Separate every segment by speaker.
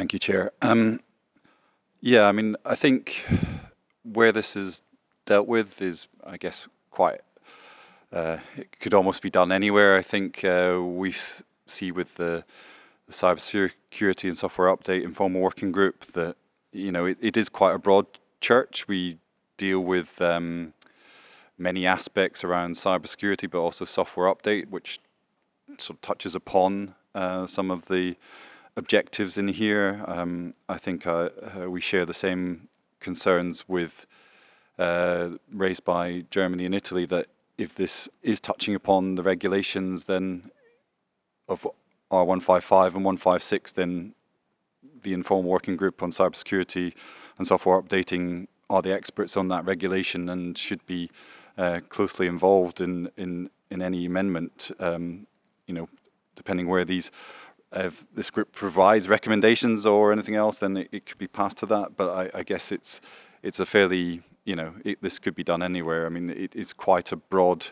Speaker 1: Thank you, Chair. Yeah, I mean, I think where this is dealt with is, I guess, quite, it could almost be done anywhere. I think see with the cybersecurity and software update informal working group that, it is quite a broad church. We deal with many aspects around cybersecurity, but also software update, which sort of touches upon some of the objectives in here. I think we share the same concerns with raised by Germany and Italy that if this is touching upon the regulations then of R155 and 156, then the informal working group on cybersecurity and software updating are the experts on that regulation and should be closely involved in any amendment. Depending where if this group provides recommendations or anything else, then it could be passed to that. But I guess it's a fairly, this could be done anywhere. I mean, it is quite a broad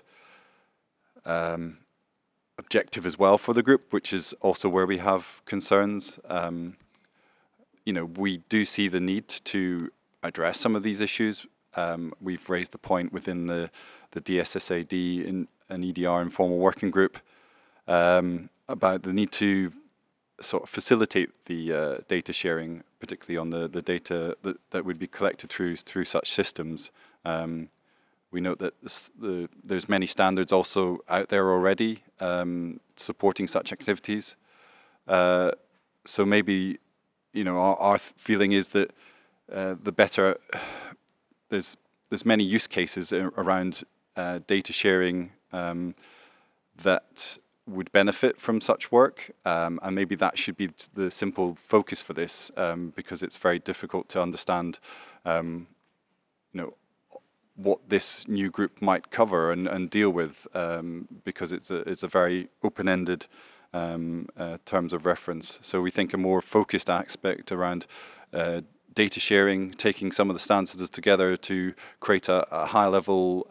Speaker 1: objective as well for the group, which is also where we have concerns. We do see the need to address some of these issues. We've raised the point within the DSSAD and EDR informal working group about the need to sort of facilitate the data sharing, particularly on the data that would be collected through such systems. We note that there's many standards also out there already supporting such activities. So maybe, our feeling is that the better there's many use cases around data sharing that would benefit from such work, and maybe that should be the simple focus for this, because it's very difficult to understand, what this new group might cover and deal with, because it's a very open-ended terms of reference. So we think a more focused aspect around data sharing, taking some of the standards together to create a high-level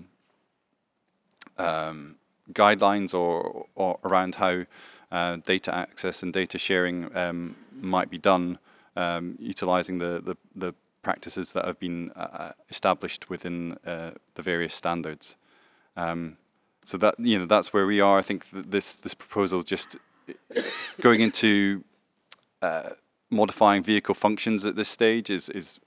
Speaker 1: guidelines or around how data access and data sharing might be done, utilizing the practices that have been established within the various standards. So that, that's where we are. I think that this proposal just going into modifying vehicle functions at this stage is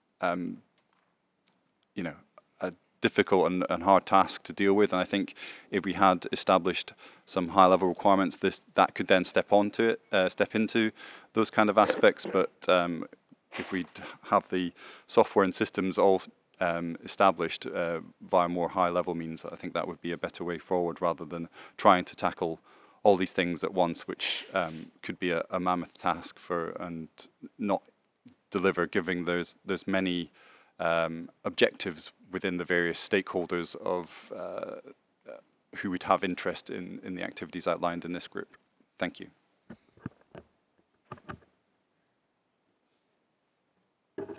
Speaker 1: a difficult and hard task to deal with. And I think if we had established some high-level requirements, that could then step into those kind of aspects. But if we have the software and systems all established via more high-level means, I think that would be a better way forward rather than trying to tackle all these things at once, which could be a mammoth task and not deliver, given there's many objectives within the various stakeholders of who would have interest in the activities outlined in this group. Thank you.